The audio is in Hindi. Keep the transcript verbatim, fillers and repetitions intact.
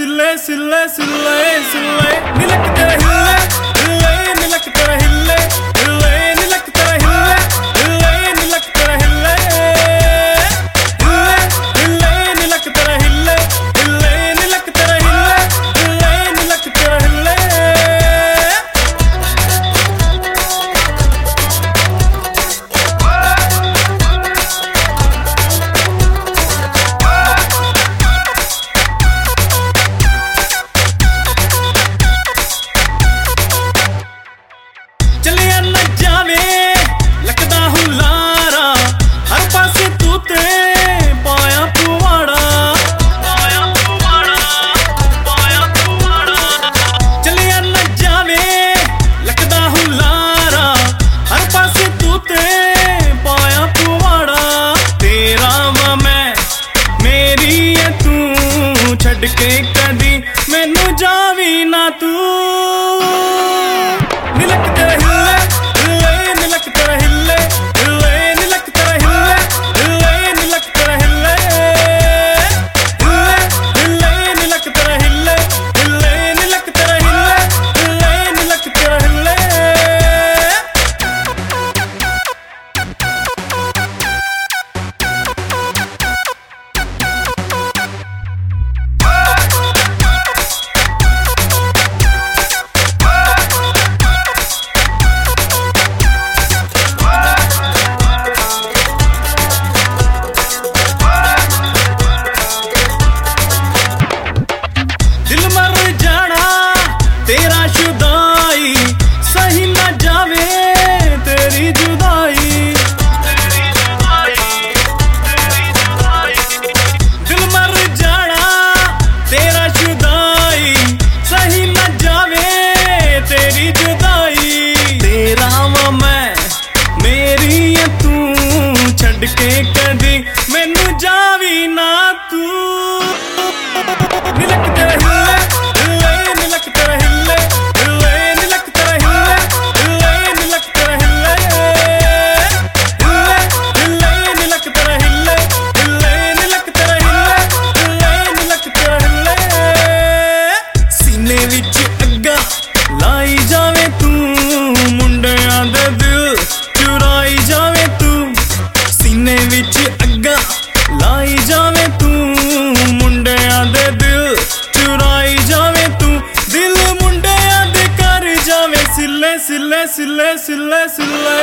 सिले सिले सिले सिले निलक तेरा हिले हिले निलक तेरा हिले हिले निलक तेरा हिले हिले निलक तेरा हिले हिले हिले निलक तेरा हिले हिले निलक तेरा हिले हिले निलक तेरा हिले। चलिया न जावे लगदा हूं लारा हर पासे तू ते पाया पुवाड़ा पाया पुवाड़ा पाया पुवाड़ा। चलिया न जावे लगदा हूं लारा हर पासे तू ते पाया पुवाड़ा। तेरा वा मैं मेरी है तू छड़ के कदी मैनू जावी ना तू। निलक तेरा हिले हिले निलक तेरा हिले हिले निलक तेरा हिले हिले निलक तेरा हिले हिले हिले निलक तेरा हिले हिले निलक तेरा हिले हिले निलक तेरा हिले। दिल मर जाना तेरा जुदाई सही ना जावे तेरी जुदाई। दिल मर जाना तेरा जुदाई सही ना जावे तेरी जुदाई। तेरा वा मैं मेरी है तू छड़ के कदी मैनू जावी ना तू। निलक तेरा हिले हिले निलक तेरा हिले हिले निलक तेरा हिले हिले निलक तेरा हिले हिले हिले निलक तेरा हिले हिले निलक तेरा हिले हिले निलक तेरा हिले। सीने विच अग्गा लाई जावे तू मुंडियां दे दिल चुराई जावे तू। सीने विच अग्गा लाई जावे तू मुंडियां दे दिल चुराई जावे तू। दिल मुंडियां दे कर जावे सिले सिले सिले सिले सिले।